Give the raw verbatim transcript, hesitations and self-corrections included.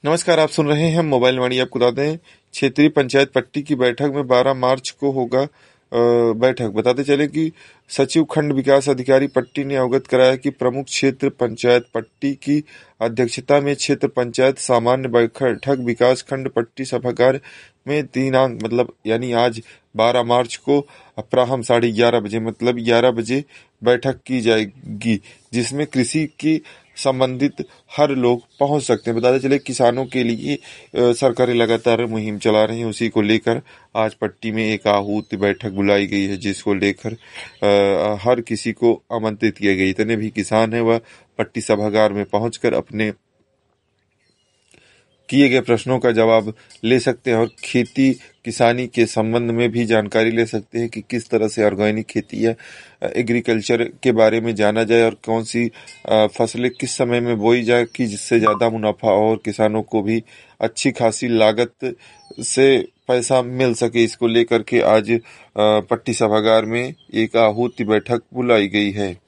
नमस्कार, आप सुन रहे हैं मोबाइल वाणी। आपको बता दें, क्षेत्रीय पंचायत पट्टी की बैठक में बारह मार्च को होगा अ, बैठक। बताते चले कि सचिव खंड विकास अधिकारी पट्टी ने अवगत कराया कि प्रमुख क्षेत्र पंचायत पट्टी की अध्यक्षता में क्षेत्र पंचायत सामान्य बैठक विकास खंड पट्टी सभागार में दिनांक मतलब यानी आज बारह मार्च को अपराह्न साढ़े ग्यारह बजे मतलब ग्यारह बजे बैठक की जाएगी, जिसमें कृषि की संबंधित हर लोग पहुंच सकते हैं। बताते चले किसानों के लिए अ, सरकारें लगातार मुहिम चला रही हैं। उसी को लेकर आज पट्टी में एक आहूत बैठक बुलाई गई है, जिसको लेकर अ, हर किसी को आमंत्रित किया गया। इतने भी किसान हैं वह पट्टी सभागार में पहुंचकर अपने किए गए प्रश्नों का जवाब ले सकते हैं और खेती किसानी के संबंध में भी जानकारी ले सकते हैं कि किस तरह से ऑर्गेनिक खेती या एग्रीकल्चर के बारे में जाना जाए और कौन सी अ, फसलें किस समय में बोई जाए कि जिससे ज़्यादा मुनाफा और किसानों को भी अच्छी खासी लागत से पैसा मिल सके। इसको लेकर के आज अ, पट्टी सभागार में एक आहूत बैठक बुलाई गई है।